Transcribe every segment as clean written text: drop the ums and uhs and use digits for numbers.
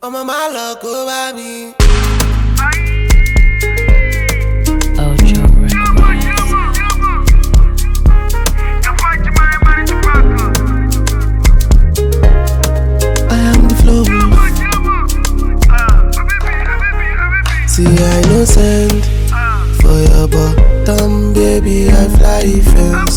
Ọmọ máa lọ kó bá mi. Ojo Records. I am the flow. See, I no send for your bottom, baby. I fly fence.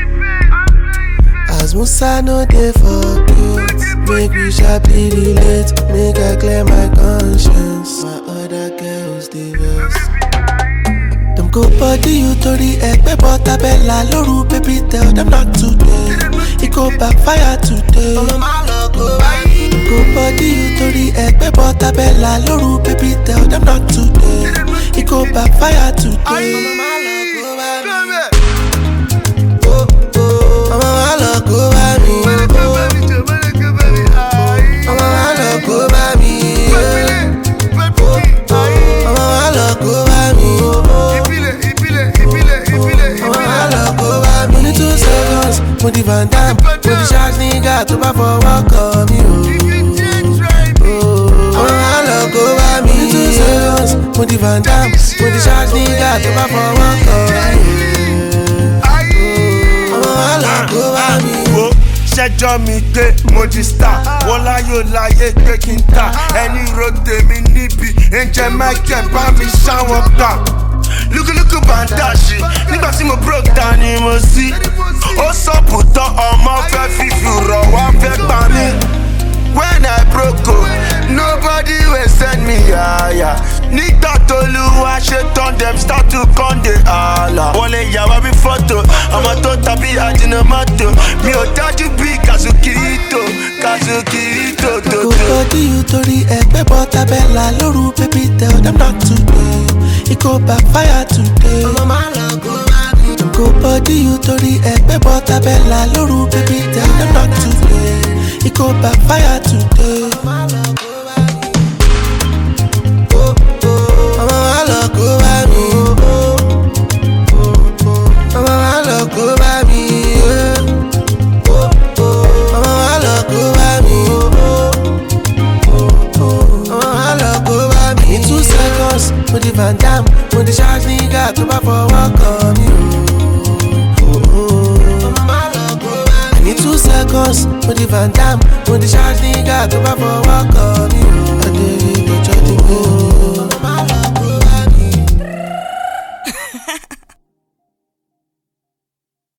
As Musa no dey forget, make we sharply relate, make I clear my conscience. My other girls dey vex. Them go body you to the egg, but Bella Loru, baby, tell them not today. It go backfire today. Go body you to the egg, but Bella Loru, baby, tell them not today. It go backfire today. Go by me, go by me, Money 2 seconds, money Van Damme, money shark nigga to buy for walk on me. Go by me 2 seconds, money Van Damme, money shark nigga to buy for walk on me. Go by me. Ṣẹjọ́ mi dé mojí star wọ́n láyò láyé gbé kí n ta ẹni ròde mi níbi ẹ̀jẹ̀ Michael bá mi ṣáwọn gbà lúkúlúkú bàǹdàṣì nígbà tí mo broke down ni mo sí ó sọ̀pù tán ọmọ fẹ́ fífi rọ̀ wá fẹ́ pa mí. When I broke nobody will send me higher. Nígbà tó lúwa ṣe tán dem start to come dey holla. Wọ́n lè yà wá bí fọ́tò, ọmọ tó tàbí àjìnàmọ́tò. Mi ò dájú bí Kazukirito tó. Go body you torí ẹgbẹ́ bọ́tà Bella Loru, baby tell them not today. It go backfire today. Go body you torí ẹgbẹ́ bọ́tà Bella Loru, baby tell them not today. It go backfire today. In 2 seconds, money Van Damme, money shark nigga to buy for walk on me. In 2 seconds, money Van Damme, money shark nigga to buy for walk on me.